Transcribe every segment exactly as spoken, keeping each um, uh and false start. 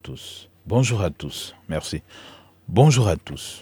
tous. Bonjour à tous. Merci. Bonjour à tous.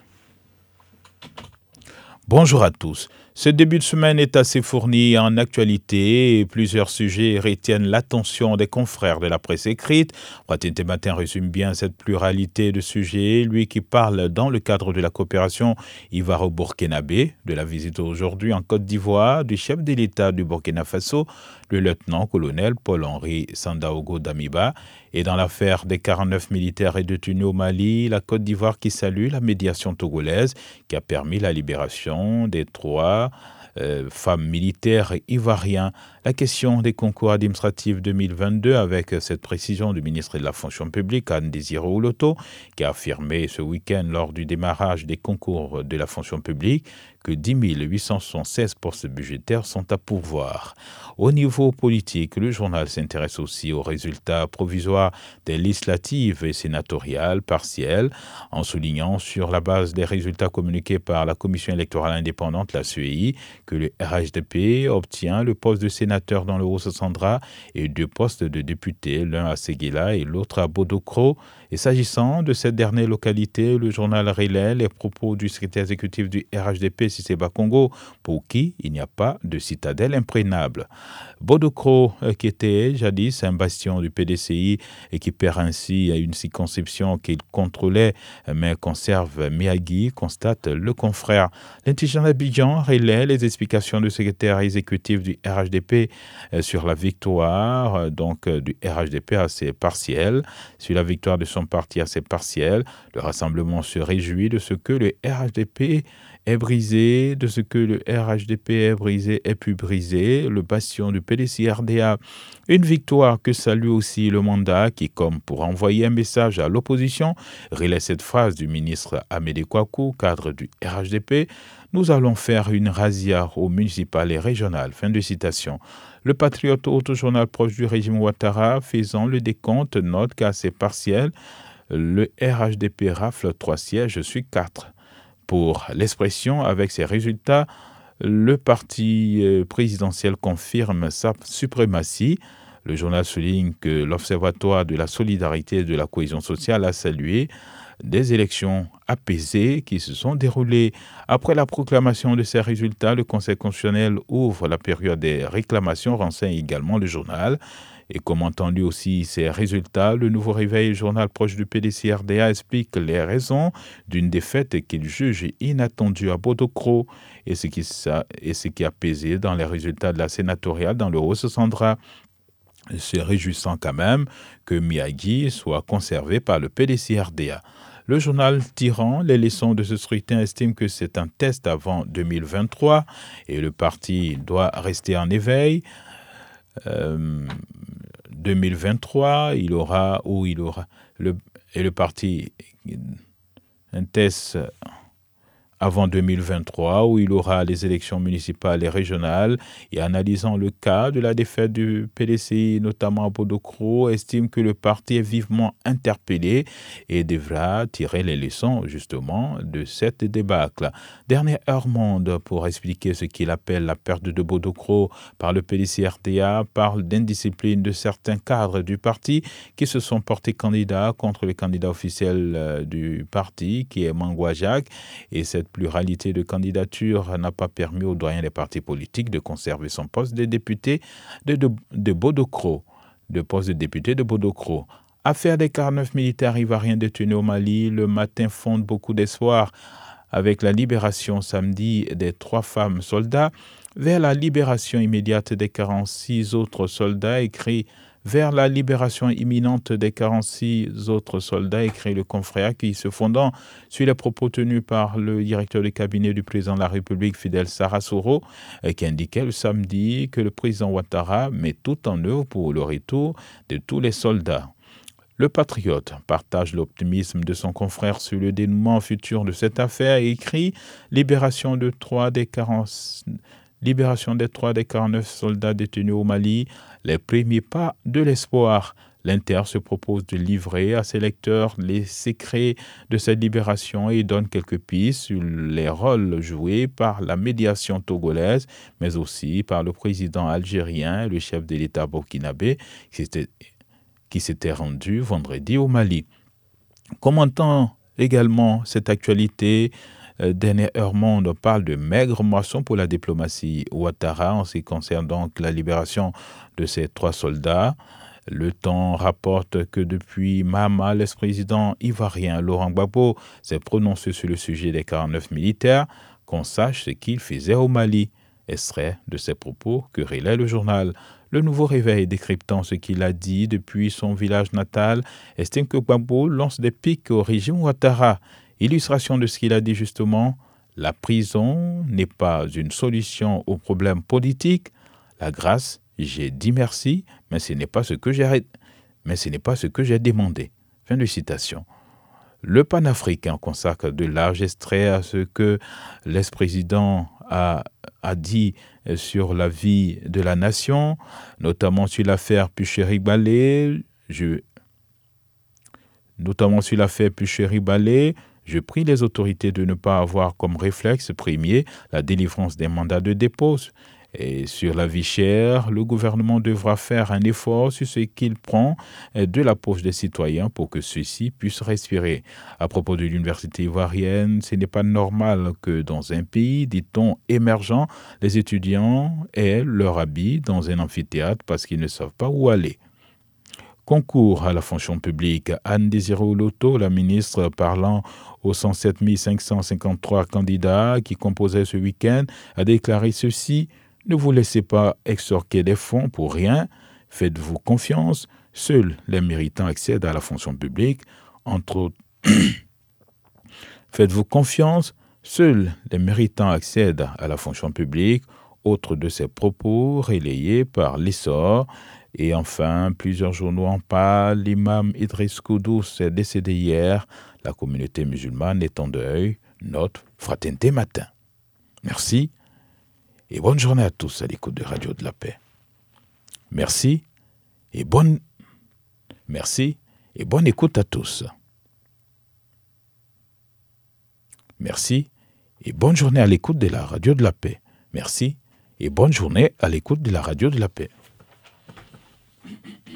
Bonjour à tous. Ce début de semaine est assez fourni en actualité et plusieurs sujets retiennent l'attention des confrères de la presse écrite. Pratinté Matin résume bien cette pluralité de sujets, lui qui parle dans le cadre de la coopération Ivaro-Burkinabé, de la visite aujourd'hui en Côte d'Ivoire du chef de l'État du Burkina Faso, le lieutenant-colonel Paul-Henri Sandaogo Damiba, et dans l'affaire des quarante-neuf militaires et détenus au Mali, la Côte d'Ivoire qui salue la médiation togolaise qui a permis la libération des trois euh, femmes militaires ivoiriens. La question des concours administratifs deux mille vingt-deux avec cette précision du ministre de la Fonction publique, Anne Désiré Oloto, qui a affirmé ce week-end lors du démarrage des concours de la fonction publique que dix mille huit cent soixante-seize postes budgétaires sont à pourvoir. Au niveau politique, le journal s'intéresse aussi aux résultats provisoires des législatives et sénatoriales partielles, en soulignant sur la base des résultats communiqués par la Commission électorale indépendante, la C E I, que le R H D P obtient le poste de sénateur dans le Haut-Sassandra et deux postes de député, l'un à Séguéla et l'autre à Bodokro. Et s'agissant de cette dernière localité, le journal relaie les propos du secrétaire exécutif du R H D P, Cissé Bakongo, pour qui il n'y a pas de citadelle imprégnable. Bodokro, qui était jadis un bastion du P D C I et qui perd ainsi une circonscription qu'il contrôlait mais conserve Miyagi, constate le confrère. L'intelligence d'Abidjan relaie les explications du secrétaire exécutif du R H D P sur la victoire donc du R H D P assez partielle, sur la victoire de son parti assez partielle. Le rassemblement se réjouit de ce que le R H D P est brisé, de ce que le R H D P est brisé et pu briser le bastion du P D C R D A. Une victoire que salue aussi le mandat qui, comme pour envoyer un message à l'opposition, relaie cette phrase du ministre Amédée Kouakou, cadre du R H D P. Nous allons faire une razzia au municipal et régional. Fin de citation. Le patriote auto-journal proche du régime Ouattara, faisant le décompte, note qu'à ses partiels, le R H D P rafle trois sièges sur quatre. Pour l'expression, avec ces résultats, le parti présidentiel confirme sa suprématie. Le journal souligne que l'Observatoire de la solidarité et de la cohésion sociale a salué des élections apaisées qui se sont déroulées. Après la proclamation de ces résultats, le Conseil constitutionnel ouvre la période des réclamations, renseigne également le journal. Et commentant lui aussi ces résultats, le Nouveau Réveil, journal proche du P D C R D A, explique les raisons d'une défaite qu'il juge inattendue à Bodokro et ce qui, et ce qui a pesé dans les résultats de la sénatoriale dans le Haut-Sassandra, se réjouissant quand même que Miyagi soit conservé par le P D C R D A. Le journal tirant les leçons de ce scrutin estime que c'est un test avant deux mille vingt-trois et le parti doit rester en éveil. Euh, deux mille vingt-trois, il aura ou il aura le et le parti un test avant deux mille vingt-trois où il aura les élections municipales et régionales et analysant le cas de la défaite du P D C I, notamment à Bodokro, estime que le parti est vivement interpellé et devra tirer les leçons justement de cette débâcle. Dernière heure monde pour expliquer ce qu'il appelle la perte de Bodokro par le P D C R D A parle d'indiscipline de certains cadres du parti qui se sont portés candidats contre le candidat officiel du parti qui est Mangwa Jacques et cette pluralité de candidatures n'a pas permis au doyen des partis politiques de conserver son poste de député de, de, de Bodokro, de poste de député de Bodokro. Affaire des quarante-neuf militaires ivoiriens détenus au Mali, le matin fonde beaucoup d'espoir avec la libération samedi des trois femmes soldats, vers la libération immédiate des quarante-six autres soldats, écrit vers la libération imminente des quarante-six autres soldats, écrit le confrère qui, se fondant sur les propos tenus par le directeur de cabinet du président de la République, Fidel Sarasoro, qui indiquait le samedi que le président Ouattara met tout en œuvre pour le retour de tous les soldats. Le patriote partage l'optimisme de son confrère sur le dénouement futur de cette affaire et écrit « Libération de trois des quarante... Libération des trois des quarante-neuf soldats détenus au Mali, les premiers pas de l'espoir. L'Inter se propose de livrer à ses lecteurs les secrets de cette libération et donne quelques pistes sur les rôles joués par la médiation togolaise, mais aussi par le président algérien et le chef de l'État burkinabé, qui s'était qui s'était rendu vendredi au Mali. Commentant également cette actualité, euh, Dernier Heure Monde parle de maigre moisson pour la diplomatie Ouattara en ce qui concerne donc la libération de ces trois soldats. Le Temps rapporte que depuis Mahama, l'ex-président ivoirien Laurent Gbagbo s'est prononcé sur le sujet des quarante-neuf militaires, qu'on sache ce qu'il faisait au Mali. Extrait de ses propos que relaie le journal. Le Nouveau Réveil, décryptant ce qu'il a dit depuis son village natal, estime que Gbagbo lance des piques au régime Ouattara. Illustration de ce qu'il a dit justement, la prison n'est pas une solution aux problèmes politiques. La grâce, j'ai dit merci, mais ce n'est pas ce que j'ai, mais ce n'est pas ce que j'ai demandé. Fin de citation. Le panafricain consacre de larges extraits à ce que l'ex-président a, a dit sur la vie de la nation, notamment sur l'affaire Puchéry-Balé. Je, notamment sur l'affaire Puchéry-Balé, je prie les autorités de ne pas avoir comme réflexe premier la délivrance des mandats de dépôt. Et sur la vie chère, le gouvernement devra faire un effort sur ce qu'il prend de la poche des citoyens pour que ceux-ci puissent respirer. À propos de l'université ivoirienne, ce n'est pas normal que dans un pays, dit-on, émergent, les étudiants aient leur habit dans un amphithéâtre parce qu'ils ne savent pas où aller. Concours à la fonction publique. Anne Désiré Oloto, la ministre, parlant aux cent sept mille cinq cent cinquante-trois candidats qui composaient ce week-end, a déclaré ceci: ne vous laissez pas extorquer des fonds pour rien. Faites-vous confiance. Seuls les méritants accèdent à la fonction publique. Entre autres, faites-vous confiance. Seuls les méritants accèdent à la fonction publique. Autre de ces propos relayés par l'Essor. Et enfin, plusieurs journaux en parlent. L'imam Idriss Koudous est décédé hier. La communauté musulmane est en deuil. Note Fraternité Matin. Merci. Et bonne journée à tous à l'écoute de Radio de la Paix. Merci et bonne, merci et bonne écoute à tous. Merci et bonne journée à l'écoute de la Radio de la Paix. Merci et bonne journée à l'écoute de la Radio de la Paix.